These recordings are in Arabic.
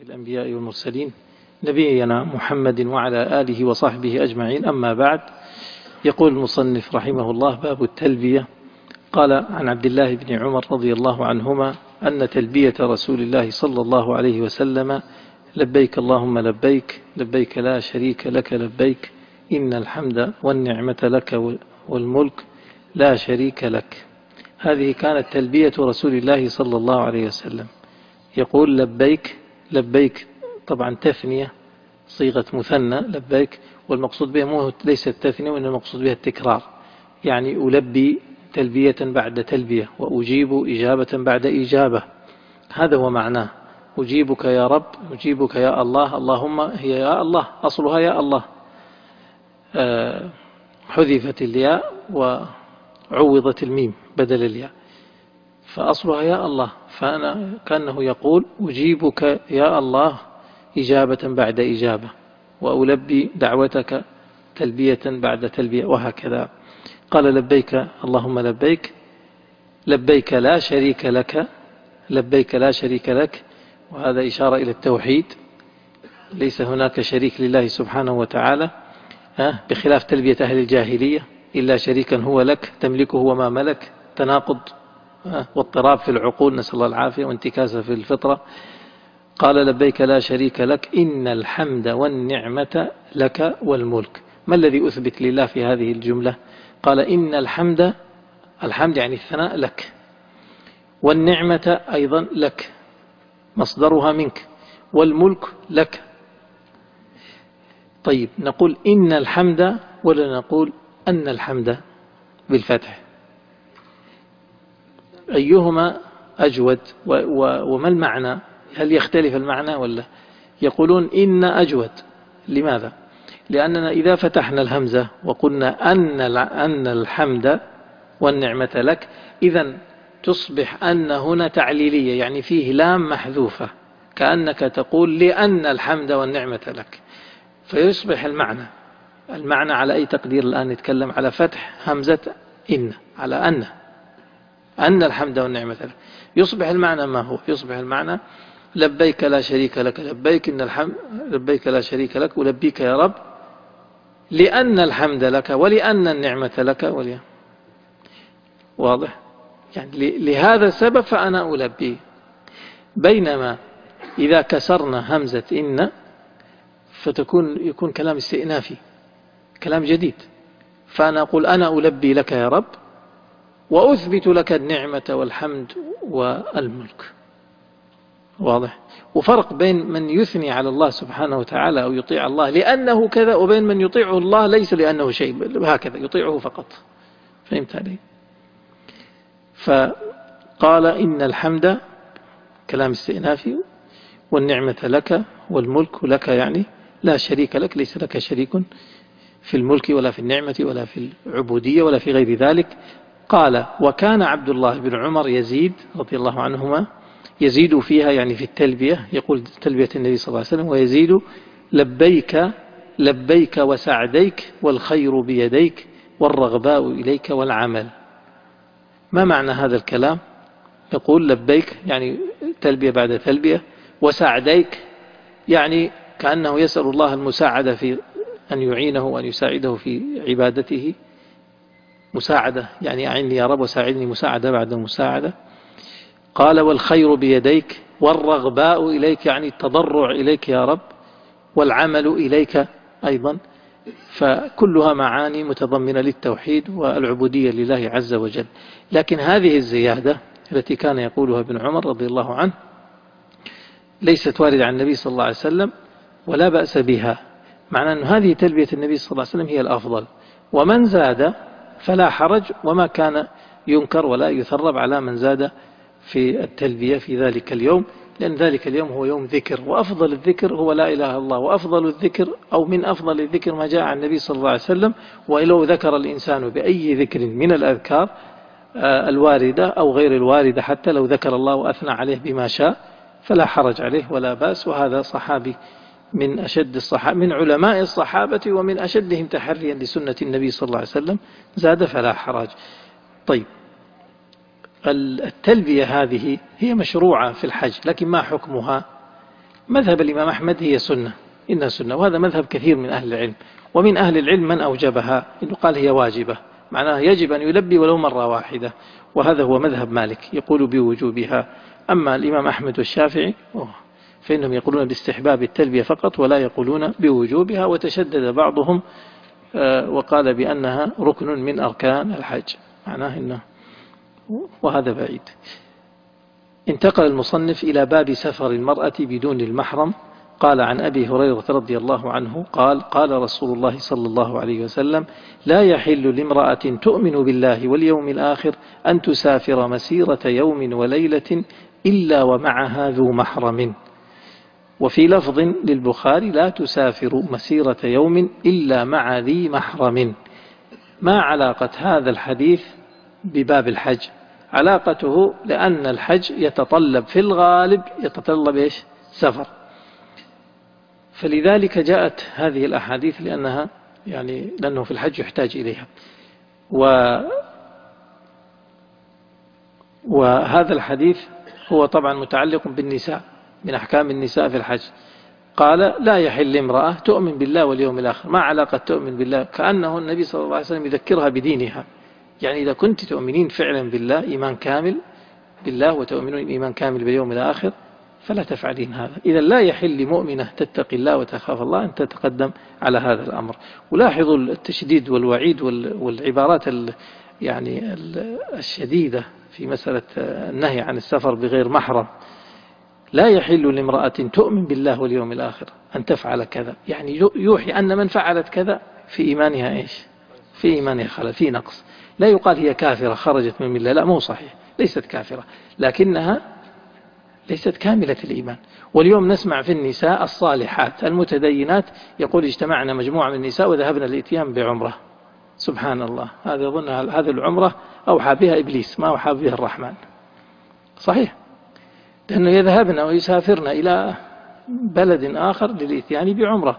الأنبياء والمرسلين نبينا محمد وعلى آله وصحبه أجمعين. أما بعد، يقول المصنف رحمه الله: باب التلبية. قال عن عبد الله بن عمر رضي الله عنهما أن تلبية رسول الله صلى الله عليه وسلم: لبيك اللهم لبيك، لبيك لا شريك لك لبيك، إن الحمد والنعمة لك والملك لا شريك لك. هذه كانت تلبية رسول الله صلى الله عليه وسلم. يقول لبيك، لبيك طبعا تثنية، صيغة مثنى لبيك، والمقصود بها ليس التثنية وإنما المقصود بها التكرار، يعني ألبي تلبية بعد تلبية، وأجيب إجابة بعد إجابة. هذا هو معناه: أجيبك يا رب، أجيبك يا الله، اللهم هي يا الله، أصلها يا الله، حذفت الياء وعوضت الميم بدل الياء، فأصلها يا الله. فأنا كأنه يقول: أجيبك يا الله إجابة بعد إجابة، وألبي دعوتك تلبية بعد تلبية، وهكذا. قال: لبيك اللهم لبيك، لبيك لا شريك لك، لبيك لا شريك لك، وهذا إشارة إلى التوحيد، ليس هناك شريك لله سبحانه وتعالى، بخلاف تلبية أهل الجاهلية: إلا شريكا هو لك تملكه وما ملك، تناقض واضطراب في العقول، نسأل الله العافية، وانتكاسة في الفطرة. قال: لبيك لا شريك لك، إن الحمد والنعمة لك والملك. ما الذي أثبت لله في هذه الجملة؟ قال: إن الحمد، الحمد يعني الثناء لك، والنعمة أيضا لك، مصدرها منك، والملك لك. طيب، نقول إن الحمد ولا نقول أن الحمد بالفتح؟ أيهما أجود؟ وما المعنى؟ هل يختلف المعنى ولا؟ يقولون إن أجود. لماذا؟ لأننا إذا فتحنا الهمزة وقلنا أن الحمد والنعمة لك، إذن تصبح أن هنا تعليلية، يعني فيه لام محذوفة، كأنك تقول لأن الحمد والنعمة لك، فيصبح المعنى على أي تقدير الآن؟ نتكلم على فتح همزة إن، على أن الحمد والنعمة لك. يصبح المعنى ما هو؟ يصبح المعنى: لبيك لا شريك لك لبيك، إن الحمد، لبيك لا شريك لك، ولبيك يا رب، لأن الحمد لك ولأن النعمة لك واضح؟ يعني لهذا السبب فأنا ألبي. بينما إذا كسرنا همزة إن يكون كلام استئنافي، كلام جديد، فأنا أقول: أنا ألبي لك يا رب، وأثبت لك النعمة والحمد والملك. واضح؟ وفرق بين من يثني على الله سبحانه وتعالى أو يطيع الله لأنه كذا، وبين من يطيعه الله ليس لأنه شيء، هكذا يطيعه فقط. فهمت علي؟ فقال: إن الحمد كلام استئنافي، والنعمة لك، والملك لك، يعني لا شريك لك، ليس لك شريك في الملك ولا في النعمة ولا في العبودية ولا في غير ذلك. قال: وكان عبد الله بن عمر يزيد رضي الله عنهما يزيد فيها، يعني في التلبية، يقول تلبية النبي صلى الله عليه وسلم، ويزيد: لبيك لبيك وسعديك، والخير بيديك، والرغباء إليك والعمل. ما معنى هذا الكلام؟ يقول: لبيك يعني تلبية بعد تلبية، وسعديك يعني كأنه يسأل الله المساعدة في أن يعينه وأن يساعده في عبادته، مساعدة يعني أعني يا رب وساعدني مساعدة بعد مساعدة. قال: والخير بيديك، والرغباء إليك يعني التضرع إليك يا رب، والعمل إليك أيضا. فكلها معاني متضمنة للتوحيد والعبودية لله عز وجل. لكن هذه الزيادة التي كان يقولها ابن عمر رضي الله عنه ليست واردة عن النبي صلى الله عليه وسلم، ولا بأس بها، معنى أن هذه تلبية النبي صلى الله عليه وسلم هي الأفضل، ومن زاد فلا حرج، وما كان ينكر ولا يثرب على من زاد في التلبية في ذلك اليوم، لأن ذلك اليوم هو يوم ذكر، وأفضل الذكر هو لا إله إلا الله، وأفضل الذكر أو من أفضل الذكر ما جاء عن النبي صلى الله عليه وسلم. ولو ذكر الإنسان بأي ذكر من الأذكار الواردة أو غير الواردة، حتى لو ذكر الله وأثنى عليه بما شاء فلا حرج عليه ولا بأس. وهذا صحابي من أشد الصحابة، من علماء الصحابة، ومن أشدهم تحريا لسنة النبي صلى الله عليه وسلم، زاد فلا حرج. طيب، التلبية هذه هي مشروعة في الحج، لكن ما حكمها؟ مذهب الإمام أحمد هي سنة، إنها سنة، وهذا مذهب كثير من أهل العلم، ومن أهل العلم من أوجبها إنه قال هي واجبة، معناها يجب أن يلبي ولو مرة واحدة، وهذا هو مذهب مالك يقول بوجوبها. أما الإمام أحمد والشافعي فإنهم يقولون باستحباب التلبية فقط ولا يقولون بوجوبها، وتشدد بعضهم وقال بأنها ركن من أركان الحج، معناه إنه، وهذا بعيد. انتقل المصنف إلى باب سفر المرأة بدون المحرم. قال عن أبي هريرة رضي الله عنه قال قال رسول الله صلى الله عليه وسلم: لا يحل لامرأة تؤمن بالله واليوم الآخر أن تسافر مسيرة يوم وليلة إلا ومعها ذو محرم. وفي لفظ للبخاري: لا تسافر مسيرة يوم إلا مع ذي محرم. ما علاقة هذا الحديث بباب الحج؟ علاقته لأن الحج يتطلب في الغالب يتطلب إيش؟ سفر، فلذلك جاءت هذه الأحاديث لأنها لأنه في الحج يحتاج إليها. وهذا الحديث هو طبعا متعلق بالنساء، من أحكام النساء في الحج. قال: لا يحل امرأة تؤمن بالله واليوم الآخر. ما علاقة تؤمن بالله؟ كأنه النبي صلى الله عليه وسلم يذكرها بدينها، يعني إذا كنت تؤمنين فعلا بالله إيمان كامل بالله وتؤمنون إيمان كامل باليوم الآخر فلا تفعلين هذا. إذا لا يحل لمؤمنة تتقي الله وتخاف الله أن تتقدم على هذا الأمر. ولاحظوا التشديد والوعيد والعبارات الشديدة في مسألة النهي عن السفر بغير محرم. لا يحل لامرأة تؤمن بالله واليوم الآخر أن تفعل كذا، يعني يوحي أن من فعلت كذا في إيمانها إيش؟ في إيمانها خلل، في نقص. لا يقال هي كافرة خرجت من الله، لا، مو صحيح، ليست كافرة، لكنها ليست كاملة الإيمان. واليوم نسمع في النساء الصالحات المتدينات يقول: اجتمعنا مجموعة من النساء وذهبنا للإتيان بعمرة. سبحان الله، هذا يظن هذه العمرة أوحى بها إبليس، ما أوحى بها الرحمن. صحيح، لأنه يذهبن ويسافرن إلى بلد آخر للإتيان بعمرة.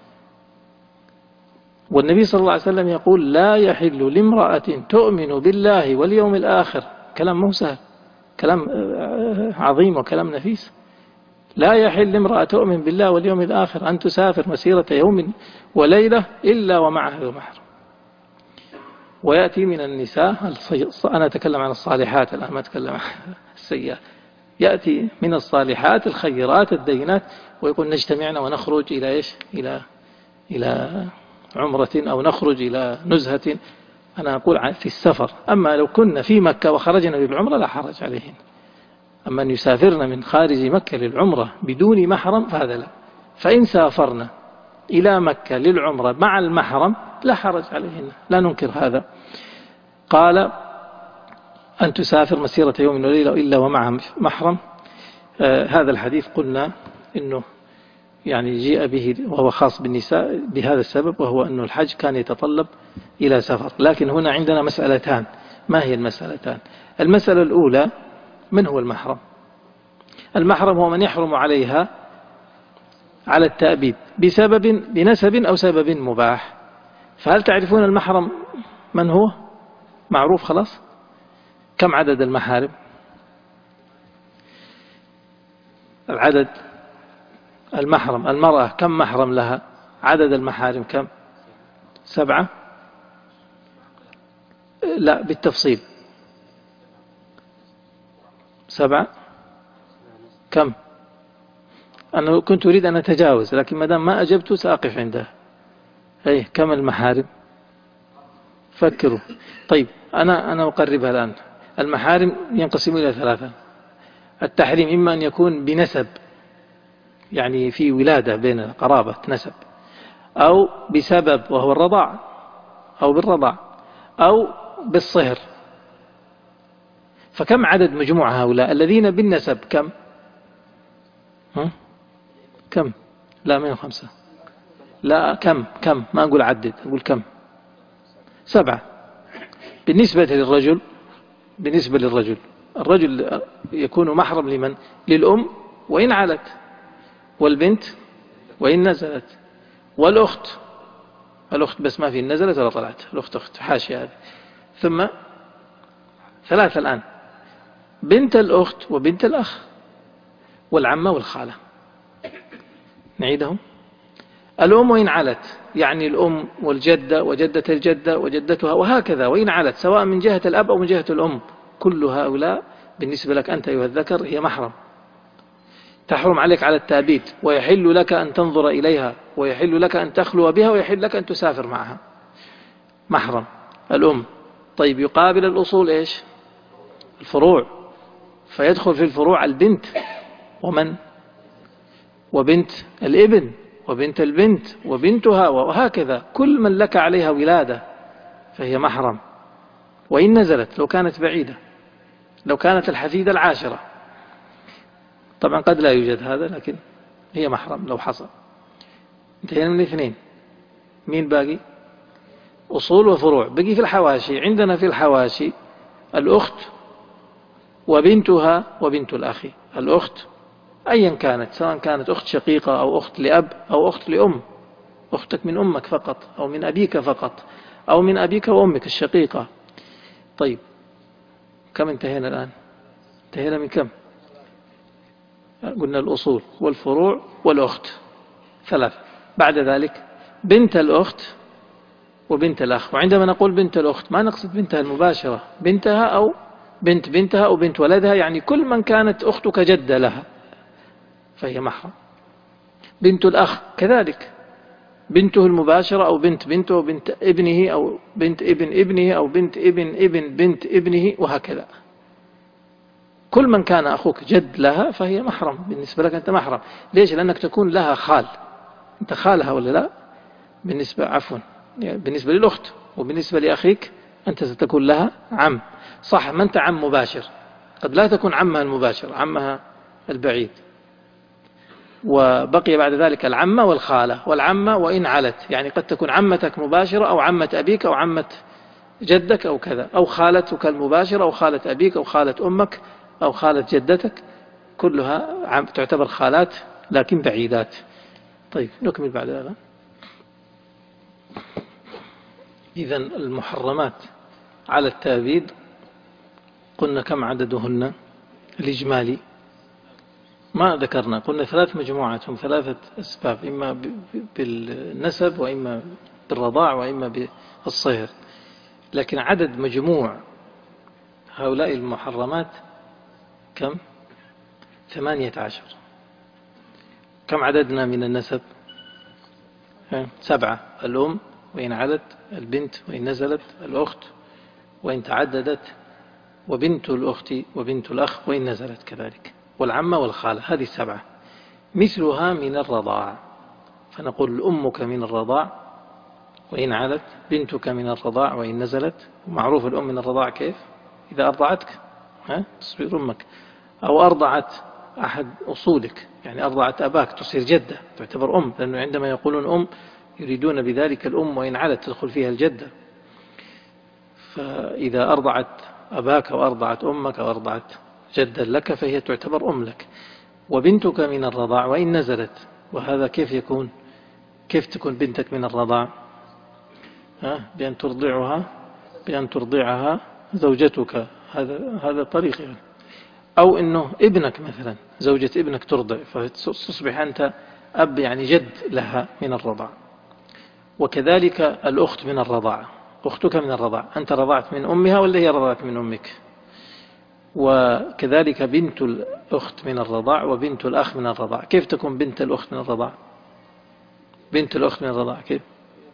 والنبي صلى الله عليه وسلم يقول: لا يحل لامرأة تؤمن بالله واليوم الآخر. كلام مو سهل، كلام عظيم وكلام نفيس. لا يحل لامرأة تؤمن بالله واليوم الآخر أن تسافر مسيرة يوم وليلة إلا ومعها ذو محرم. ويأتي من النساء، أنا أتكلم عن الصالحات الآن، ما أتكلم عن السيئات، يأتي من الصالحات الخيرات الدينات ويقول: نجتمعنا ونخرج إلى إيش؟ إلى عمرة أو نخرج إلى نزهة. أنا أقول في السفر. أما لو كنا في مكة وخرجنا للعمرة لا حرج عليهن. أما أن يسافرن من خارج مكة للعمرة بدون محرم فهذا لا. فإن سافرنا إلى مكة للعمرة مع المحرم لا حرج عليهن، لا ننكر هذا. قال: أن تسافر مسيرة يوم وليلة إلا ومع محرم. هذا الحديث قلنا إنه جيء به وهو خاص بالنساء بهذا السبب، وهو أن الحج كان يتطلب إلى سفر. لكن هنا عندنا مسألتان. ما هي المسألتان؟ المسألة الأولى: من هو المحرم؟ المحرم هو من يحرم عليها على التأبيد بنسب أو سبب مباح. فهل تعرفون المحرم من هو؟ معروف خلاص. كم عدد المحارم؟ العدد المحرم، المرأة كم محرم لها؟ عدد المحارم كم؟ 7؟ لا، بالتفصيل 7. كم؟ أنا كنت أريد أن أتجاوز، لكن ما دام ما أجبت سأقف عندها. كم المحارم؟ فكروا. طيب، أنا أقربها الآن. المحارم ينقسم إلى 3. التحريم إما أن يكون بنسب، يعني في ولادة بين قرابة نسب، أو بسبب وهو الرضاع، أو بالرضاع، أو بالصهر. فكم عدد مجموع هؤلاء الذين بالنسب؟ كم؟ كم؟ لا، 105. لا، كم ما أقول عدد، أقول كم. 7. بالنسبة للرجل الرجل يكون محرم لمن؟ للأم وإن علت، والبنت وإن نزلت، والأخت بس ما في نزلت ولا طلعت، الأخت أخت حاشية هذه. ثم 3 الآن: بنت الأخت وبنت الأخ والعمة والخالة. نعيدهم. الأم وإن علت، يعني الأم والجدة وجدة الجدة وجدتها وهكذا، وإن علت سواء من جهة الأب أو من جهة الأم، كل هؤلاء بالنسبة لك أنت أيها الذكر هي محرم، تحرم عليك على التأبيد، ويحل لك أن تنظر إليها، ويحل لك أن تخلو بها، ويحل لك أن تسافر معها. محرم الأم. طيب يقابل الأصول إيش؟ الفروع، فيدخل في الفروع البنت ومن؟ وبنت الابن وبنت البنت وبنتها، وهكذا كل من لك عليها ولادة فهي محرم، وإن نزلت لو كانت بعيدة، لو كانت الحفيدة العاشرة. طبعا قد لا يوجد هذا، لكن هي محرم لو حصل. انتهينا من الاثنين. مين باقي؟ أصول وفروع. بقي في الحواشي. عندنا في الحواشي الأخت وبنتها وبنت الأخ. الأخت أيا كانت، سواء كانت أخت شقيقة أو أخت لأب أو أخت لأم، أختك من أمك فقط أو من أبيك فقط أو من أبيك وأمك الشقيقة. طيب كم انتهينا الآن؟ انتهينا من كم؟ قلنا الأصول والفروع والأخت، ثلاثة. بعد ذلك بنت الأخت وبنت الأخ. وعندما نقول بنت الأخت ما نقصد بنتها المباشرة، بنتها أو بنت بنتها أو بنت ولدها، يعني كل من كانت أختك جدة لها فهي محرم. بنت الأخ كذلك، بنته المباشرة أو بنت بنته أو بنت ابنه أو بنت ابن ابنه أو بنت ابن ابن بنت ابنه وهكذا. كل من كان أخوك جد لها فهي محرم بالنسبة لك، أنت محرم. ليش؟ لأنك تكون لها خال، أنت خالها ولا لا؟ بالنسبة عفوا يعني بالنسبة للأخت، وبالنسبة لأخيك أنت ستكون لها عم. صح، ما أنت عم مباشر، قد لا تكون عمها المباشر، عمها البعيد. وبقي بعد ذلك العمة والخالة. والعمة وإن علت، يعني قد تكون عمتك مباشرة أو عمة أبيك أو عمة جدك أو كذا، أو خالتك المباشرة أو خالة أبيك أو خالة أمك أو خالة جدتك، كلها تعتبر خالات لكن بعيدات. طيب نكمل بعد هذا. إذن المحرمات على التأبيد قلنا كم عددهن الإجمالي؟ ما ذكرنا، قلنا 3 مجموعات، هم 3 أسباب، إما بالنسب وإما بالرضاع وإما بالصهر. لكن عدد مجموع هؤلاء المحرمات كم؟ 18. كم عددنا من النسب؟ 7. الأم وإن علت، البنت وإن نزلت، الأخت وإن تعددت، وبنت الأخت وبنت الأخ وإن نزلت كذلك، والعمة والخالة. هذه 7 مثلها من الرضاع. فنقول أمك من الرضاع وإن علت، بنتك من الرضاع وإن نزلت. ومعروف الأم من الرضاع كيف؟ إذا أرضعتك تصير أمك، أو أرضعت أحد أصولك، يعني أرضعت أباك تصير جدة، تعتبر أم، لأنه عندما يقولون أم يريدون بذلك الأم وإن علت تدخل فيها الجدة. فإذا أرضعت أباك أو أرضعت أمك أو أرضعت جدا لك فهي تعتبر أم لك. وبنتك من الرضاع وإن نزلت، وهذا كيف يكون؟ كيف تكون بنتك من الرضاع؟ بأن ترضعها زوجتك، هذا طريق يعني. أو إنه ابنك مثلا، زوجة ابنك ترضع، فتصبح أنت أب يعني جد لها من الرضاع. وكذلك الأخت من الرضاعة، أختك من الرضاعة، أنت رضعت من أمها ولا هي رضعت من أمك؟ وكذلك بنت الأخت من الرضاع وبنت الأخ من الرضاع. كيف تكون بنت الأخت من الرضاع؟ بنت الأخت من الرضاع كيف؟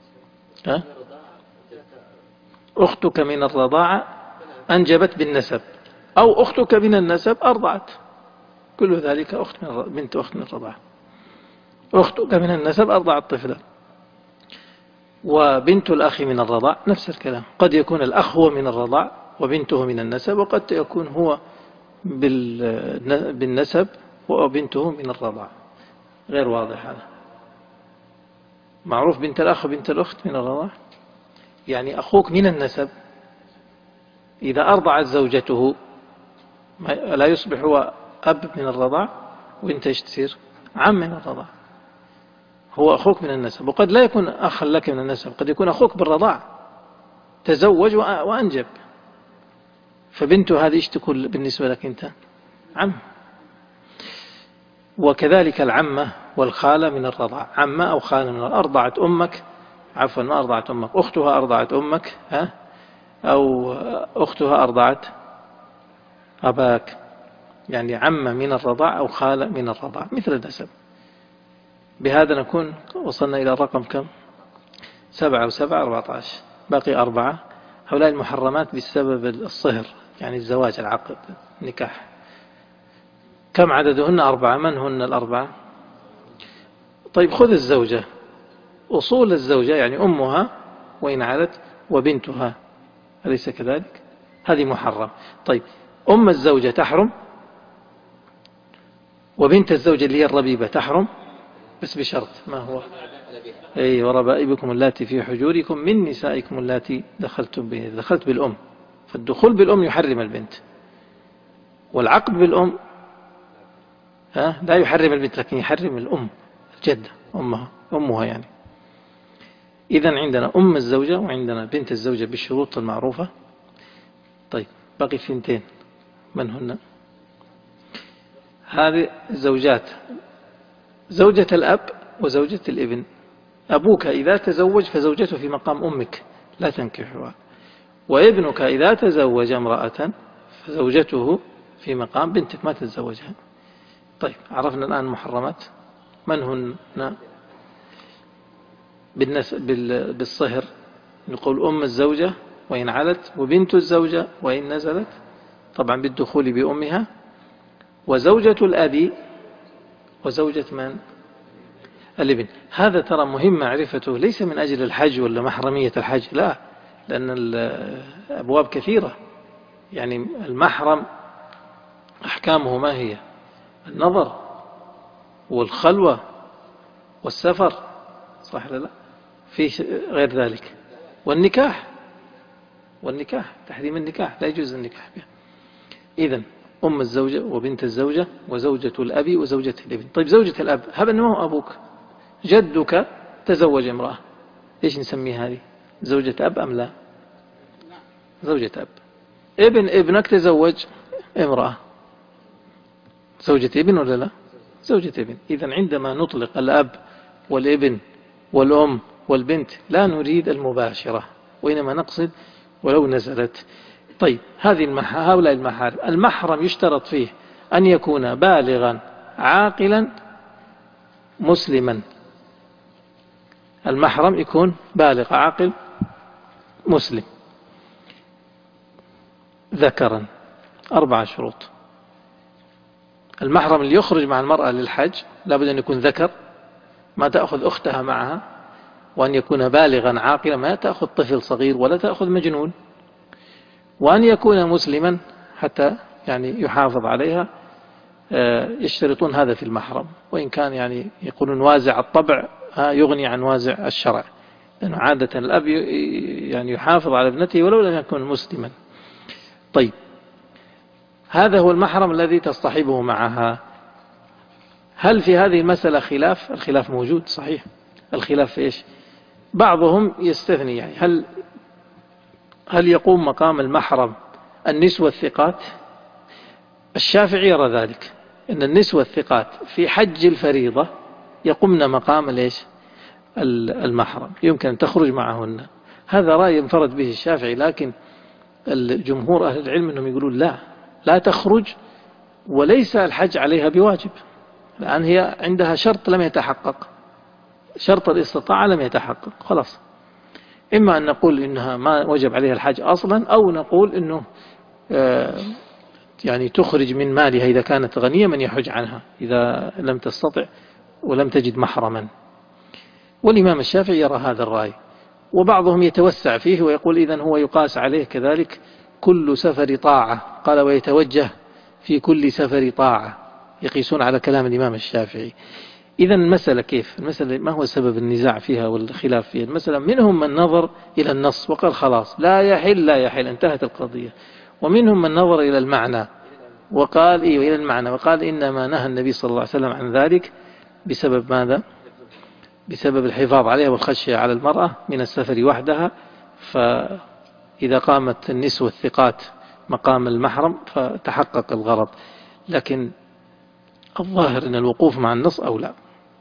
أختك من الرضاعة أنجبت بالنسب، أو أختك من النسب أرضعت، كل ذلك بنت أخت من الرضاعة. أختك من النسب أرضعت طفلا. وبنت الأخ من الرضاع نفس الكلام، قد يكون الأخ هو من الرضاع وبنته من النسب، وقد يكون هو بالنسب وبنته من الرضاع. غير واضح هذا؟ معروف بنت الأخ وبنت الأخت من الرضاع، يعني أخوك من النسب إذا أرضعت زوجته لا يصبح هو أب من الرضاع، وإنت إيش تصير؟ عم من الرضاع. هو أخوك من النسب، وقد لا يكون أخا لك من النسب، قد يكون أخوك بالرضاع تزوج وأنجب، فبنته هذه إيش تكون بالنسبة لك أنت؟ عم. وكذلك العمة والخالة من الرضاع. عمة أو خالة من أرضعت أمك، عفوا ما أرضعت أمك، أختها أرضعت أمك، أو أختها أرضعت أباك، يعني عمة من الرضاع أو خالة من الرضاع مثل النسب. بهذا نكون وصلنا إلى الرقم كم؟ 7 و7 14، باقي 4. هؤلاء المحرمات بسبب الصهر، يعني الزواج، العقد، النكاح. كم عددهن؟ 4. من هن الأربعة؟ طيب خذ الزوجة، أصول الزوجة يعني أمها وإن علت وبنتها، أليس كذلك؟ هذه محرم. طيب أم الزوجة تحرم، وبنت الزوجة اللي هي الربيبة تحرم، بس بشرط. ما هو؟ أي وربائبكم اللاتي في حجوركم من نسائكم اللاتي دخلتم به. دخلت بالأم، فالدخول بالأم يحرم البنت، والعقد بالأم لا يحرم البنت، لكن يحرم الأم، الجدة، أمها يعني. إذن عندنا أم الزوجة وعندنا بنت الزوجة بالشروط المعروفة. طيب باقي 2، من هن؟ هذه الزوجات، زوجة الأب وزوجة الابن. أبوك إذا تزوج فزوجته في مقام أمك لا تنكحها، وابنك إذا تزوج امرأة فزوجته في مقام بنتك ما تتزوجها. طيب عرفنا الآن محرمات. من هن؟ بالصهر نقول أم الزوجة وإن علت، وبنت الزوجة وإن نزلت، طبعا بالدخول بأمها، وزوجة الأبي، وزوجة من؟ الابن. هذا ترى مهم معرفته، ليس من أجل الحج ولا محرمية الحج، لا، لأن الأبواب كثيرة. يعني المحرم أحكامه ما هي؟ النظر والخلوة والسفر، صح ولا لا؟ في غير ذلك، والنكاح تحريم النكاح، لا يجوز النكاح بها. إذن أم الزوجة وبنت الزوجة وزوجة الأب وزوجة الابن. طيب زوجة الأب، هذا أنه هو أبوك، جدك تزوج امرأة، إيش نسميه هذه؟ زوجة أب أم لا؟ زوجة أب. ابنك تزوج امرأة، زوجة ابن ولا لا؟ زوجة ابن. إذن عندما نطلق الأب والابن والأم والبنت لا نريد المباشرة، وإنما نقصد ولو نزلت. طيب هؤلاء المحارم، المحرم يشترط فيه أن يكون بالغا عاقلا مسلما. المحرم يكون بالغ عاقل مسلم ذكرا. 4 شروط. المحرم اللي يخرج مع المرأة للحج لابد أن يكون ذكر، ما تأخذ أختها معها، وأن يكون بالغا عاقلا، ما تأخذ طفل صغير ولا تأخذ مجنون، وأن يكون مسلما حتى يعني يحافظ عليها. يشترطون هذا في المحرم، وإن كان يعني يقولون وازع الطبع يغني عن وازع الشرع، لأنه عادة الأب يعني يحافظ على ابنته ولو لم يكن مسلما. طيب هذا هو المحرم الذي تصطحبه معها. هل في هذه المسألة خلاف؟ الخلاف موجود صحيح. الخلاف في إيش؟ بعضهم يستثني، يعني هل يقوم مقام المحرم النسوة الثقات؟ الشافعي يرى ذلك، أن النسوة الثقات في حج الفريضة يقومن مقام ليش؟ المحرم، يمكن أن تخرج معهن. هذا رأي انفرد به الشافعي، لكن الجمهور أهل العلم أنهم يقولون لا تخرج، وليس الحج عليها بواجب، لأن هي عندها شرط لم يتحقق، شرط الاستطاعة لم يتحقق، خلاص. إما أن نقول إنها ما وجب عليها الحج أصلا، أو نقول إنه يعني تخرج من مالها إذا كانت غنية من يحج عنها إذا لم تستطع ولم تجد محرما. والإمام الشافعي يرى هذا الرأي، وبعضهم يتوسع فيه ويقول إذن هو يقاس عليه كذلك كل سفر طاعة، قال ويتوجه في كل سفر طاعة، يقيسون على كلام الإمام الشافعي. إذن المسألة كيف؟ المسألة ما هو سبب النزاع فيها والخلاف فيها؟ المسألة منهم من نظر إلى النص وقال خلاص لا يحل انتهت القضية، ومنهم من نظر إلى المعنى وقال إلى المعنى وقال إنما نهى النبي صلى الله عليه وسلم عن ذلك بسبب ماذا؟ بسبب الحفاظ عليها والخشية على المرأة من السفر وحدها، فإذا قامت النسوة الثقات مقام المحرم فتحقق الغرض. لكن الظاهر أن الوقوف مع النص أولى.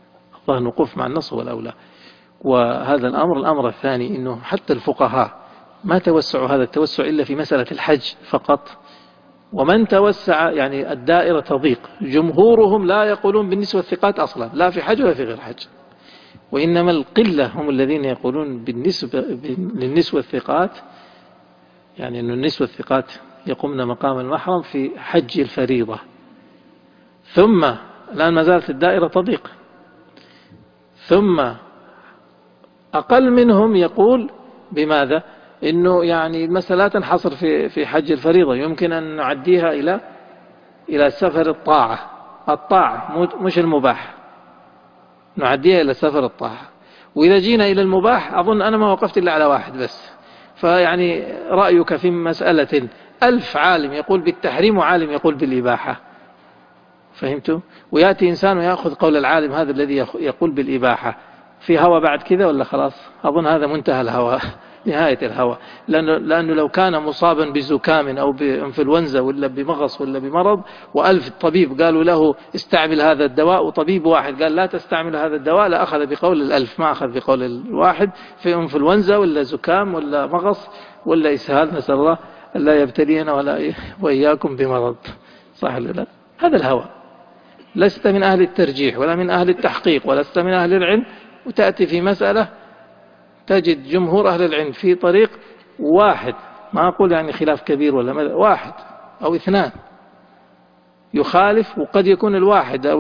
الوقوف مع النص هو الأولى. وهذا الأمر الثاني أنه حتى الفقهاء ما توسعوا هذا التوسع إلا في مسألة الحج فقط، ومن توسع يعني الدائرة تضيق. جمهورهم لا يقولون بالنسبة الثقات أصلا، لا في حج ولا في غير حج، وإنما القلة هم الذين يقولون بالنسبة للنسوة الثقات، يعني أن النسوة الثقات يقومن مقام المحرم في حج الفريضة. ثم الآن ما زالت الدائرة تضيق، ثم أقل منهم يقول بماذا؟ إنه يعني المسألة لا تنحصر في حج الفريضة، يمكن أن نعديها إلى سفر الطاعة مش المباح، نعديها إلى سفر الطاعة. وإذا جينا إلى المباح أظن أنا ما وقفت إلا على واحد بس. فيعني رأيك في مسألة 1000 عالم يقول بالتحريم وعالم يقول بالإباحة، فهمتوا؟ ويأتي إنسان ويأخذ قول العالم هذا الذي يقول بالإباحة، في هوى بعد كذا ولا خلاص؟ أظن هذا منتهى الهوى، نهاية الهوى. لأنه لو كان مصابا بزكام أو بإنفلونزا ولا بمغص ولا بمرض، و1000 طبيب قالوا له استعمل هذا الدواء، وطبيب واحد قال لا تستعمل هذا الدواء، لا أخذ بقول 1000، ما أخذ بقول الواحد في إنفلونزا ولا زكام ولا مغص ولا إسهال، نسأل الله لا يبتلينا ولا وإياكم بمرض، صح ولا لا؟ هذا الهوى. لست من أهل الترجيح ولا من أهل التحقيق ولست من أهل العلم، وتأتي في مسألة تجد جمهور أهل العلم في طريق واحد، ما أقول يعني خلاف كبير ولا واحد أو 2 يخالف، وقد يكون الواحد أو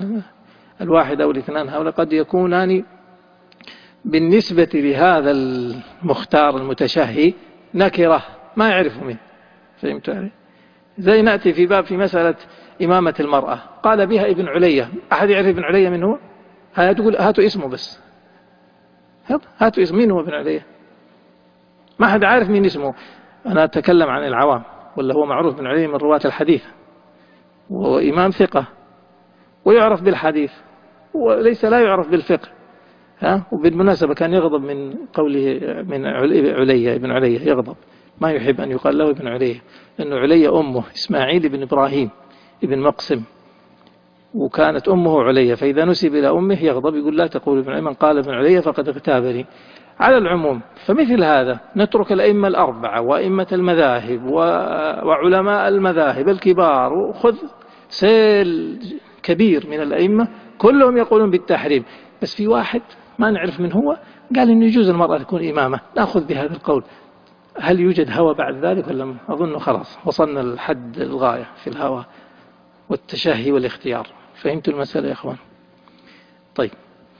2 هؤلاء قد يكونان بالنسبة لهذا المختار المتشهي نكرة ما يعرف منه، فهمت علي؟ زي نأتي في مسألة إمامة المرأة، قال بها ابن علية. أحد يعرف ابن علية من هو؟ هاتوا اسمه بس، هاتوا اسم، مين هو ابن علية؟ ما حد عارف مين اسمه. أنا أتكلم عن العوام، ولا هو معروف ابن علية من رواة الحديث، وهو إمام ثقة ويعرف بالحديث وليس لا يعرف بالفقه. وبالمناسبة كان يغضب من قوله من علية، ابن علية يغضب، ما يحب أن يقال له ابن علية، لأنه علية أمه إسماعيل بن إبراهيم ابن مقسم، وكانت أمه علية، فإذا نسب إلى أمه يغضب، يقول لا تقول ابن علية، من قال ابن علية فقد اغتابني. على العموم فمثل هذا نترك الأئمة الأربعة وأئمة المذاهب وعلماء المذاهب الكبار، وخذ سيل كبير من الأئمة كلهم يقولون بالتحريم، بس في واحد ما نعرف من هو قال إنه يجوز المرأة تكون إمامة، نأخذ بهذا القول. هل يوجد هوى بعد ذلك ولا؟ أظن خلاص وصلنا لحد الغاية في الهوى والتشهي والاختيار. فهمتوا المسألة يا أخوان؟ طيب،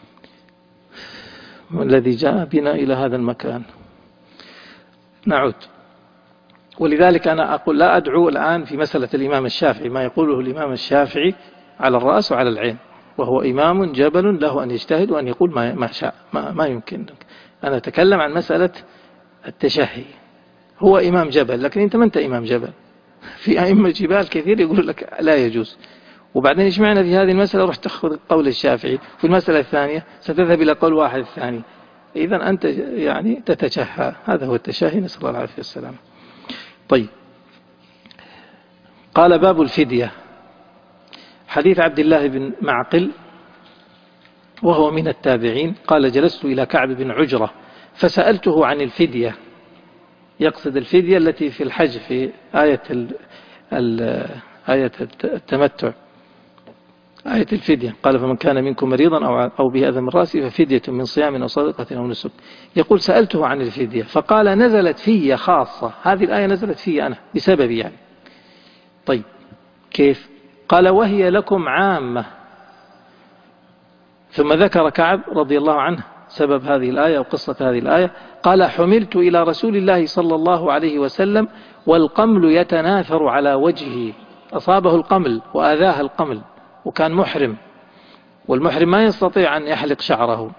والذي جاء بنا إلى هذا المكان نعود. ولذلك أنا أقول لا أدعو الآن في مسألة الإمام الشافعي، ما يقوله الإمام الشافعي على الرأس وعلى العين، وهو إمام جبل له أن يجتهد وأن يقول ما شاء، ما يمكن. أنا أتكلم عن مسألة التشهي. هو إمام جبل، لكن أنت ما أنت إمام جبل. في أئمة جبال كثير يقول لك لا يجوز، وبعدين إيش معنى في هذه المسألة رح تأخذ قول الشافعي، في المسألة الثانية ستذهب إلى قول واحد الثاني، إذن أنت يعني تتشهى. هذا هو التشهي، نسأل الله العافية والسلام. طيب، قال باب الفدية. حديث عبد الله بن معقل وهو من التابعين قال جلست إلى كعب بن عجرة فسألته عن الفدية، يقصد الفدية التي في الحج في آية التمتع، آية الفدية. قال فمن كان منكم مريضا أو به أذى من رأسه ففدية من صيام أو صدقة أو نسك. يقول سألته عن الفدية فقال نزلت في خاصة، هذه الآية نزلت في أنا بسببي يعني. طيب كيف؟ قال وهي لكم عامة. ثم ذكر كعب رضي الله عنه سبب هذه الآية وقصة هذه الآية. قال حملت إلى رسول الله صلى الله عليه وسلم والقمل يتناثر على وجهه، أصابه القمل وآذاه القمل، وكان محرم، والمحرم ما يستطيع أن يحلق شعره.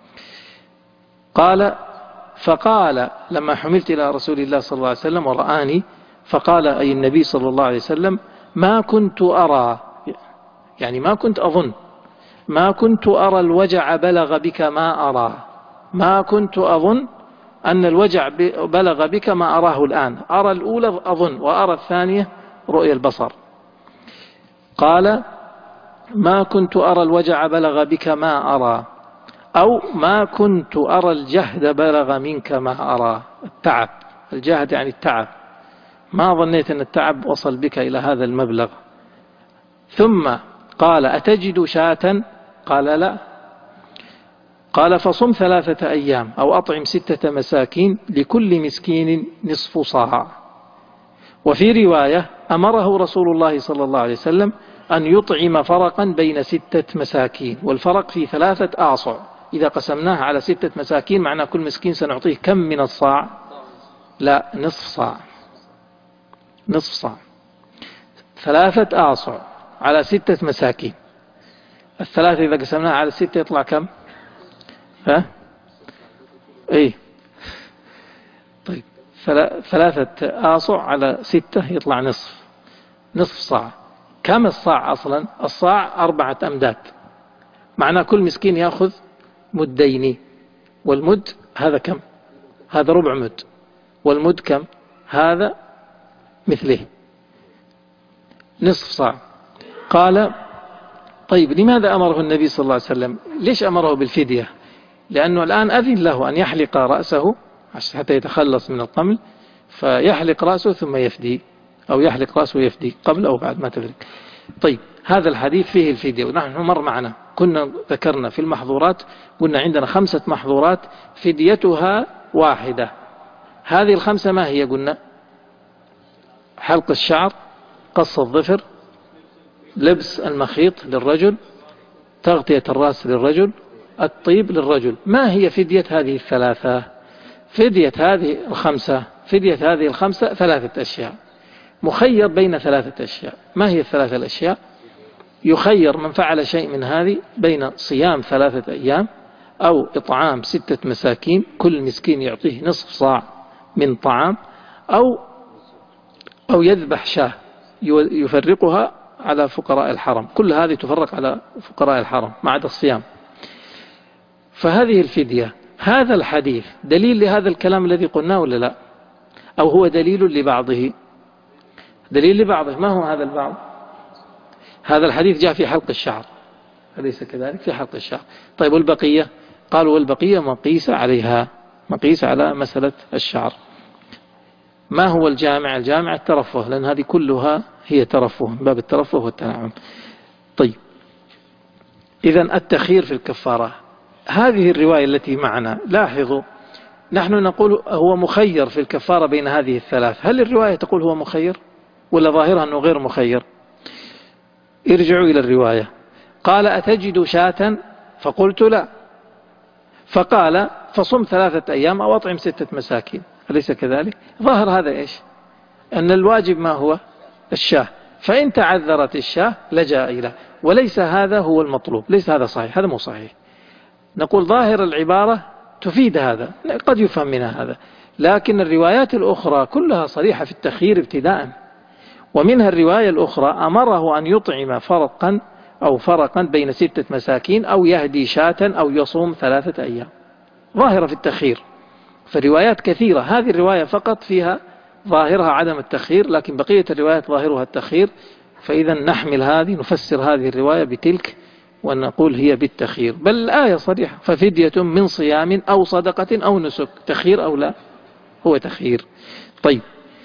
فقال لما حملت إلى رسول الله صلى الله عليه وسلم ورآني، فقال أي النبي صلى الله عليه وسلم ما كنت أرى، يعني ما كنت أظن، ما كنت أرى الوجع بلغ بك ما أرى، ما كنت أظن أن الوجع بلغ بك ما أراه الآن، أرى الأولى أظن وأرى الثانية رؤية البصر. قال ما كنت أرى الوجع بلغ بك ما أرى، أو ما كنت أرى الجهد بلغ منك ما أرى. التعب، الجهد يعني التعب، ما ظنيت أن التعب وصل بك إلى هذا المبلغ. ثم قال أتجد شاة؟ قال لا. قال فصم 3 أيام أو أطعم 6 مساكين لكل مسكين نصف صاع. وفي رواية أمره رسول الله صلى الله عليه وسلم أن يطعم فرقا بين 6 مساكين، والفرق في 3 أعصع. إذا قسمناها على 6 مساكين معنى كل مسكين سنعطيه كم من الصاع؟ لا، نصف صاع. نصف صاع، 3 أعصع على 6 مساكين. الثلاثة إذا قسمناها على 6 يطلع كم؟ إيه، طيب 3 أعصع على 6 يطلع نصف صاع. كم الصاع أصلا؟ الصاع 4 أمداد، معنى كل مسكين يأخذ مدين. والمد هذا كم؟ هذا ربع مد. والمد كم؟ هذا مثله، نصف صاع. قال طيب لماذا أمره النبي صلى الله عليه وسلم؟ ليش أمره بالفدية؟ لأنه الآن أذن له أن يحلق رأسه حتى يتخلص من القمل، فيحلق رأسه ثم يفدي، أو يحلق رأسه ويفدي قبل أو بعد ما تفرق. طيب هذا الحديث فيه الفدية، ونحن مر معنا كنا ذكرنا في المحظورات، قلنا عندنا 5 محظورات فديتها واحدة. هذه ال5 ما هي؟ قلنا حلق الشعر، قص الظفر، لبس المخيط للرجل، تغطية الرأس للرجل، الطيب للرجل. ما هي فدية هذه ال3؟ فدية هذه ال5 3 أشياء، مخير بين 3 أشياء. ما هي ال3 الأشياء؟ يخير من فعل شيء من هذه بين صيام 3 أيام، أو إطعام 6 مساكين كل مسكين يعطيه نصف صاع من طعام، أو يذبح شاة يفرقها على فقراء الحرم. كل هذه تفرق على فقراء الحرم ما عدا الصيام. فهذه الفدية. هذا الحديث دليل لهذا الكلام الذي قلناه ولا لا؟ أو هو دليل لبعضه؟ دليل لبعضه. ما هو هذا البعض؟ هذا الحديث جاء في حلق الشعر، أليس كذلك؟ في حلق الشعر. طيب والبقية؟ قالوا والبقية مقيسة عليها، مقيسة على مسألة الشعر. ما هو الجامع؟ الجامع الترفه، لأن هذه كلها هي ترفه، من باب الترفه والتنعم. طيب إذن التخيير في الكفارة، هذه الرواية التي معنا، لاحظوا نحن نقول هو مخير في الكفارة بين هذه ال3. هل الرواية تقول هو مخير ولا ظاهرها أنه غير مخير؟ ارجعوا إلى الرواية. قال أتجد شاة؟ فقلت لا. فقال فصم 3 أيام أو أطعم 6 مساكين، أليس كذلك؟ ظاهر هذا إيش؟ أن الواجب ما هو؟ الشاه. فإن تعذرت الشاه لجأ إليه، وليس هذا هو المطلوب، ليس هذا صحيح، هذا مو صحيح. نقول ظاهر العبارة تفيد هذا، قد يفهم منها هذا، لكن الروايات الأخرى كلها صريحة في التخيير ابتداء. ومنها الرواية الأخرى أمره أن يطعم فرقا بين 6 مساكين، أو يهدي شاة، أو يصوم 3 أيام، ظاهرة في التخيير. فالروايات كثيرة، هذه الرواية فقط فيها ظاهرها عدم التخيير، لكن بقية الروايات ظاهرها التخيير. فإذا نحمل هذه، نفسر هذه الرواية بتلك ونقول هي بالتخيير. بل الآية صريحة، ففدية من صيام أو صدقة أو نسك. تخيير أو لا؟ هو تخيير. طيب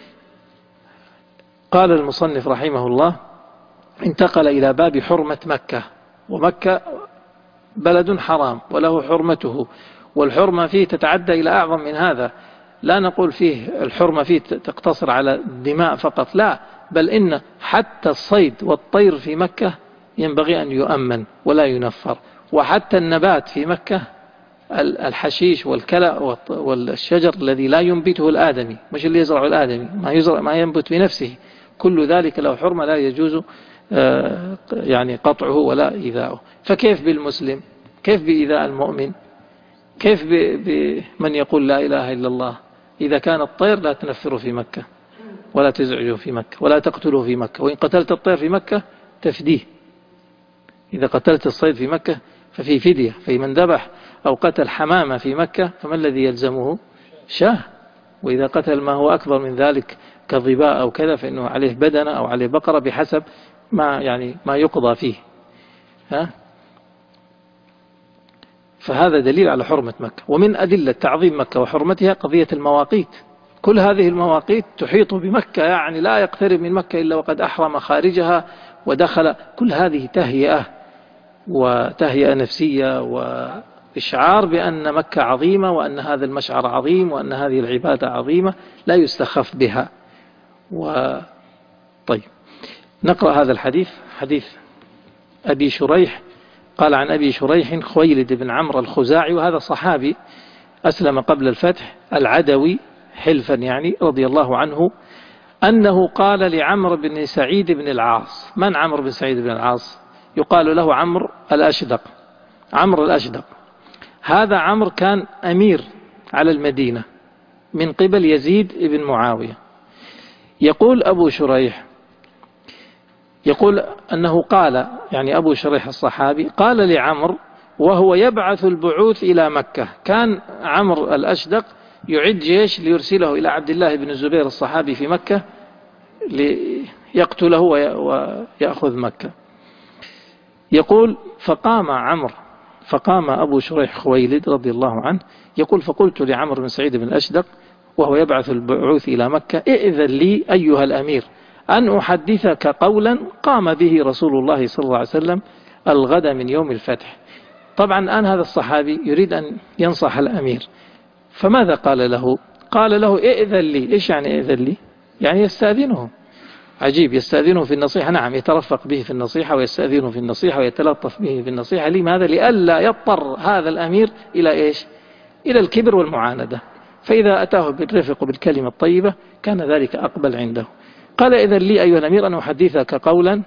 قال المصنف رحمه الله انتقل إلى باب حرمة مكة. ومكة بلد حرام وله حرمته، والحرمة فيه تتعدى إلى أعظم من هذا. لا نقول فيه الحرمة فيه تقتصر على الدماء فقط، لا، بل إن حتى الصيد والطير في مكة ينبغي أن يؤمن ولا ينفر. وحتى النبات في مكة، الحشيش والكلأ والشجر الذي لا ينبته الآدمي، مش اللي يزرع الآدمي، ما ينبت بنفسه، كل ذلك له حرمة، لا يجوز يعني قطعه ولا إيذاؤه. فكيف بالمسلم؟ كيف بإيذاء المؤمن؟ كيف بمن يقول لا إله إلا الله؟ إذا كان الطير لا تنفره في مكة ولا تزعجه في مكة ولا تقتله في مكة، وإن قتلت الطير في مكة تفديه. إذا قتلت الصيد في مكة ففي فدية. فمن ذبح أو قتل حمامة في مكة فما الذي يلزمه؟ شاه. وإذا قتل ما هو أكبر من ذلك كظباء أو كذا فإنه عليه بدنة أو عليه بقرة بحسب ما يقضى فيه. ها؟ فهذا دليل على حرمة مكة. ومن أدلة تعظيم مكة وحرمتها قضية المواقيت. كل هذه المواقيت تحيط بمكة، يعني لا يقترب من مكة إلا وقد أحرم خارجها ودخل. كل هذه تهيئة وتهيئة نفسية وإشعار بأن مكة عظيمة، وأن هذا المشعر عظيم، وأن هذه العبادة عظيمة لا يستخف بها. طيب نقرأ هذا الحديث، حديث أبي شريح. قال عن أبي شريح خويلد بن عمرو الخزاعي، وهذا صحابي أسلم قبل الفتح، العدوي حلفا يعني، رضي الله عنه، أنه قال لعمرو بن سعيد بن العاص. من عمرو بن سعيد بن العاص؟ يقال له عمرو الأشدق. عمرو الأشدق هذا عمرو كان أمير على المدينة من قبل يزيد بن معاوية. يقول أبو شريح، يقول أنه قال، يعني أبو شريح الصحابي قال لعمرو وهو يبعث البعوث إلى مكة. كان عمرو الأشدق يعد جيش ليرسله إلى عبد الله بن الزبير الصحابي في مكة ليقتله ويأخذ مكة. يقول فقام أبو شريح خويلد رضي الله عنه، يقول فقلت لعمرو بن سعيد بن الأشدق وهو يبعث البعوث إلى مكة: ائذن لي أيها الأمير أن أحدثك قولا قام به رسول الله صلى الله عليه وسلم الغد من يوم الفتح. طبعا الآن هذا الصحابي يريد أن ينصح الأمير، فماذا قال له؟ قال له ائذن لي. إيش يعني ائذن لي؟ يعني يستأذنه. عجيب، يستأذنه في النصيحة. نعم، يترفق به في النصيحة ويستأذنه في النصيحة ويتلطف به في النصيحة. لماذا؟ لئلا يضطر هذا الأمير إلى إيش؟ إلى الكبر والمعاندة. فإذا أتاه بالرفق بالكلمة الطيبة كان ذلك أقبل عنده. قال إذن لي أيها الأمير أن أحدثك قولا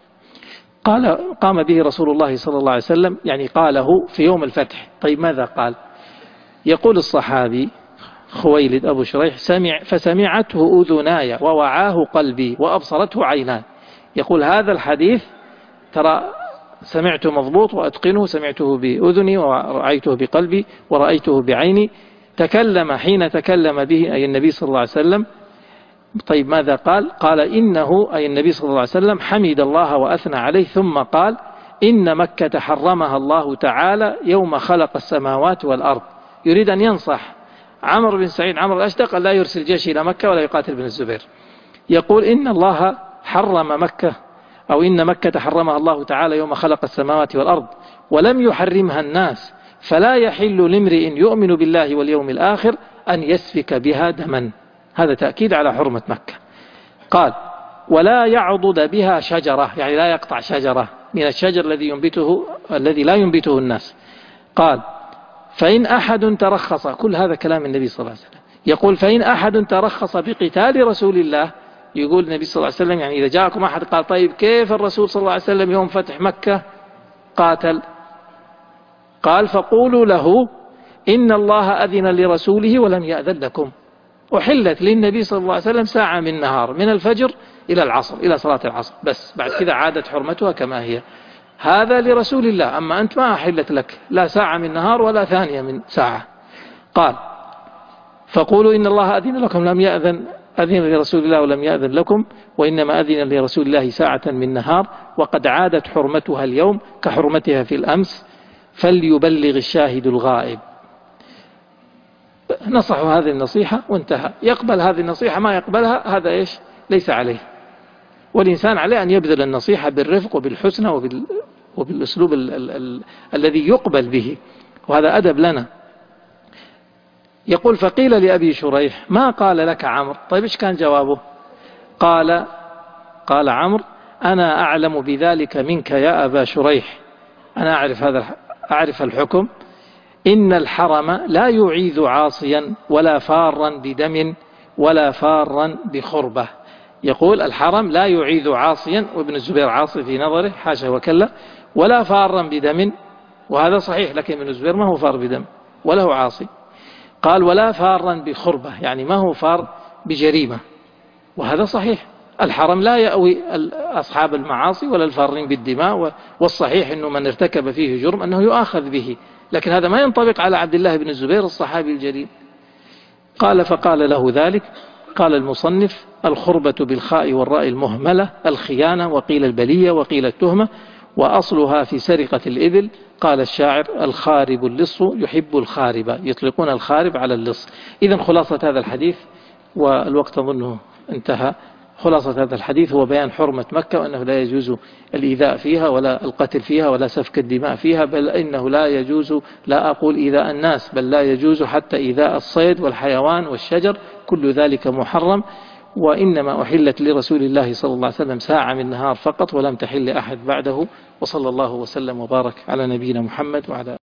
قام به رسول الله صلى الله عليه وسلم، يعني قاله في يوم الفتح. طيب ماذا قال؟ يقول الصحابي خويلد أبو شريح: فسمعته أذناي ووعاه قلبي وأبصرته عيناي. يقول هذا الحديث ترى سمعته مضبوط وأتقنه، سمعته بأذني ورأيته بقلبي ورأيته بعيني. تكلم حين تكلم به أي النبي صلى الله عليه وسلم. طيب ماذا قال؟ قال إنه أي النبي صلى الله عليه وسلم حمد الله وأثنى عليه، ثم قال: إن مكة حرمها الله تعالى يوم خلق السماوات والأرض. يريد أن ينصح عمرو بن سعيد عمرو الأشدق لا يرسل جيش إلى مكة ولا يقاتل بن الزبير. يقول إن الله حرم مكة، أو إن مكة حرمها الله تعالى يوم خلق السماوات والأرض ولم يحرمها الناس، فلا يحل لامرئ يؤمن بالله واليوم الآخر أن يسفك بها دما. هذا تأكيد على حرمة مكة. قال: ولا يعضد بها شجرة، يعني لا يقطع شجرة من الشجر الذي لا ينبته الناس. قال: فإن أحد ترخص، كل هذا كلام النبي صلى الله عليه وسلم. يقول: فإن أحد ترخص بقتال رسول الله، يقول النبي صلى الله عليه وسلم يعني إذا جاءكم أحد قال طيب كيف الرسول صلى الله عليه وسلم يوم فتح مكة قاتل؟ قال: فقولوا له إن الله أذن لرسوله ولم يأذن لكم. أحلت للنبي صلى الله عليه وسلم ساعة من نهار، من الفجر إلى العصر، إلى صلاة العصر بس، بعد كذا عادت حرمتها كما هي. هذا لرسول الله، أما أنت ما أحلت لك لا ساعة من نهار ولا ثانية من ساعة. قال: فقولوا إن الله أذن لكم لم يأذن، أذن لرسول الله ولم يأذن لكم، وإنما أذن لرسول الله ساعة من نهار، وقد عادت حرمتها اليوم كحرمتها في الأمس، فليبلغ الشاهد الغائب. نصحوا هذه النصيحة وانتهى. يقبل هذه النصيحة ما يقبلها هذا إيش؟ ليس عليه. والإنسان عليه أن يبذل النصيحة بالرفق وبالحسنى وبالأسلوب الذي يقبل به، وهذا أدب لنا. يقول: فقيل لأبي شريح: ما قال لك عمرو؟ طيب إيش كان جوابه؟ قال عمرو: أنا أعلم بذلك منك يا أبا شريح، أنا أعرف الحكم. إن الحرم لا يعيذ عاصيا ولا فارا بدم ولا فارا بخربة. يقول الحرم لا يعيذ عاصيا، وابن الزبير عاصي في نظره حاشا وكلا، ولا فارا بدم، وهذا صحيح، لكن ابن الزبير ما هو فار بدم وله عاصي. قال: ولا فارا بخربة، يعني ما هو فار بجريمة، وهذا صحيح. الحرم لا يأوي أصحاب المعاصي ولا الفارين بالدماء، والصحيح أنه من ارتكب فيه جرم أنه يؤاخذ به، لكن هذا ما ينطبق على عبد الله بن الزبير الصحابي الجليل. قال: فقال له ذلك. قال المصنف: الخربة بالخاء والراء المهملة الخيانة، وقيل البلية، وقيل التهمة، وأصلها في سرقة الإبل. قال الشاعر: الخارب اللص يحب الخارب، يطلقون الخارب على اللص. إذن خلاصة هذا الحديث، والوقت أظنه انتهى، خلاصة هذا الحديث هو بيان حرمة مكة، وأنه لا يجوز الإيذاء فيها ولا القتل فيها ولا سفك الدماء فيها، بل إنه لا يجوز، لا أقول إيذاء الناس، بل لا يجوز حتى إيذاء الصيد والحيوان والشجر، كل ذلك محرم. وإنما أحلت لرسول الله صلى الله عليه وسلم ساعة من نهار فقط، ولم تحل أحد بعده. وصلى الله وسلم وبارك على نبينا محمد وعلى